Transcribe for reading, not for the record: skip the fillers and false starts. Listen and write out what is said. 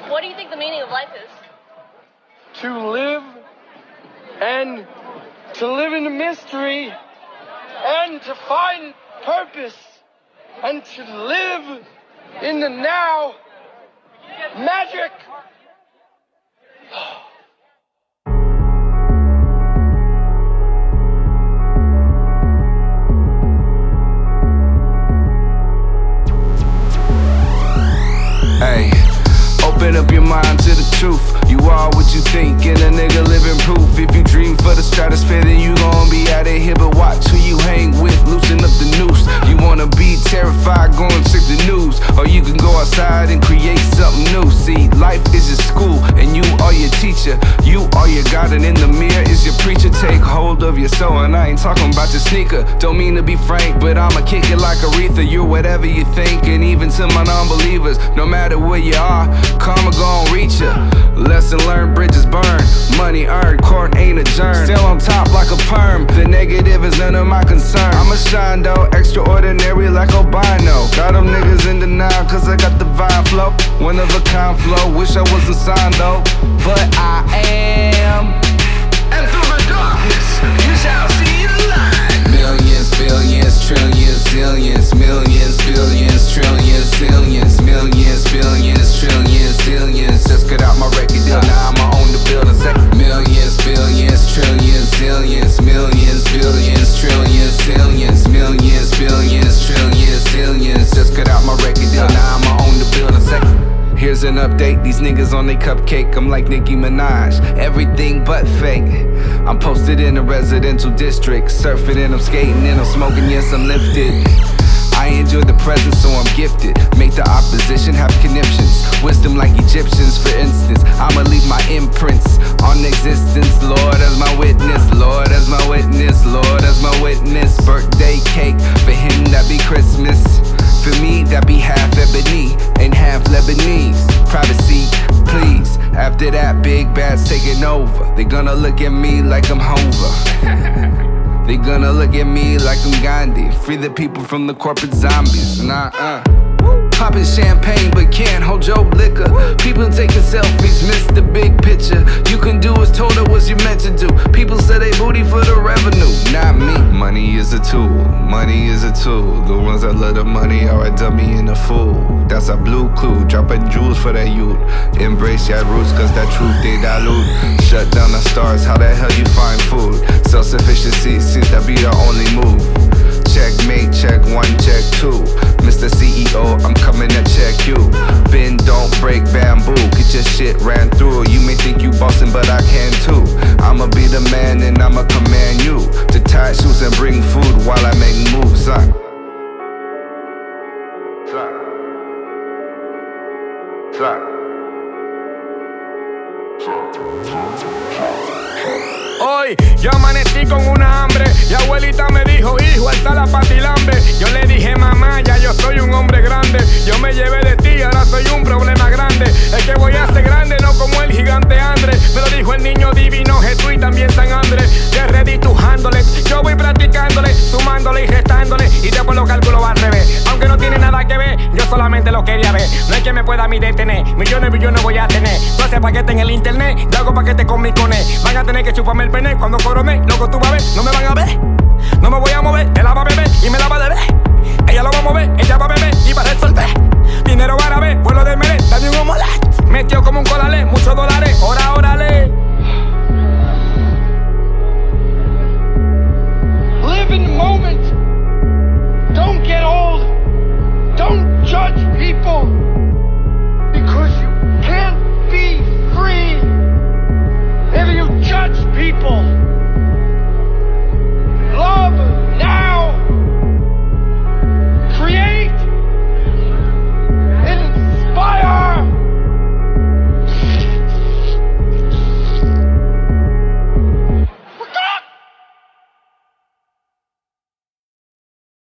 What do you think the meaning of life is? To live and to live in the mystery and to find purpose and to live in the now. Magic! Hey, open up your mind to the truth. You are what you think, and a nigga living proof. If you dream for the stratosphere, then you gon' be out of here. But watch who you hang with, loosen up the noose. You wanna be terrified, go and check the news. Or you can go outside and create something new. See, life is your school, and you are your teacher. You are your God, and in the mirror is your preacher. Take hold of your soul, and I ain't talking about your sneaker. Don't mean to be frank, but I'ma kick it like Aretha. You're whatever you think, and even to my non-believers, no matter where you are, karma gon' reach ya. Lesson learned, bridges burn, money earned, court ain't adjourned. Still on top like a perm, the negative is none of my concern. I'ma shine though, extraordinary like albino. Got them niggas in denial cause I got the vibe flow. One of a kind flow, wish I wasn't signed though, but I am. And through the darkness, you shall see the light. Millions, billions, trillions, zillions. Millions, billions, trillions, zillions. Millions, billions, trillions, zillions. Just cut out my record deal, now I'ma own the building. Millions, billions, trillions, zillions. Millions, billions, trillions, zillions. Millions, billions, trillions, zillions. Just cut out my record deal, now I'ma own the building. Here's an update, these niggas on they cupcake, I'm like Nicki Minaj, everything but fake. I'm posted in a residential district, surfing and I'm skating and I'm smoking, yes I'm lifted. I enjoy the present, so I'm gifted. Make the opposition have conniptions. Wisdom like Egyptians, for instance. I'ma leave my imprints on existence. Lord as my witness, Lord as my witness, Lord as my witness. Birthday cake, for him that be Christmas. For me, that be half ebony and half Lebanese. Privacy, please. After that, big bad's taking over. They gonna look at me like I'm Hova. They gonna look at me like I'm Gandhi. Free the people from the corporate zombies. Popping champagne but can't hold your liquor. People taking selfies, miss the big picture. You can do as told or what you meant to do. People say they booty for the revenue, not me. Money is a tool, money is a tool. The ones that love the money are a dummy and a fool. That's a blue clue, dropping jewels for that youth. Embrace your roots cause that truth they dilute. Shut down the stars, how the hell you find food? Self-sufficiency seems to be the only move. Checkmate, check one, check two. Mr. CEO, I'm coming to check you. Bend, don't break bamboo. Get your shit ran through. You may think you bossing, but I can too. I'ma be the man and I'ma command you to tie shoes and bring food while I make moves. Hoy yo amanecí con una hambre y abuelita me dijo, hijo, alza la patilambe. Yo le dije, mamá, ya yo soy un hombre grande. Yo me llevé de ti, ahora soy un problema grande. Es que voy a ser grande, no como el gigante Andrés. Me lo dijo el niño divino Jesús y también San Andrés. Get ready to handle it. Yo voy practicándole, sumándole y restándole. Y después lo calculo al revés. Aunque no tiene nada que ver, yo solamente lo quería ver. No hay que me pueda a mí detener. Millones, billones voy a tener. Tú haces paquete en el internet, yo hago paquete con mi coné. Van a tener que chuparme el pene cuando coroné. Loco, tú vas a ver, no me van a ver. No me voy a mover, él la va a beber y me la va a beber. Ella lo va a mover, ella va a beber y va a resolver. Dinero árabe, vuelo de Melé, dame un omelette.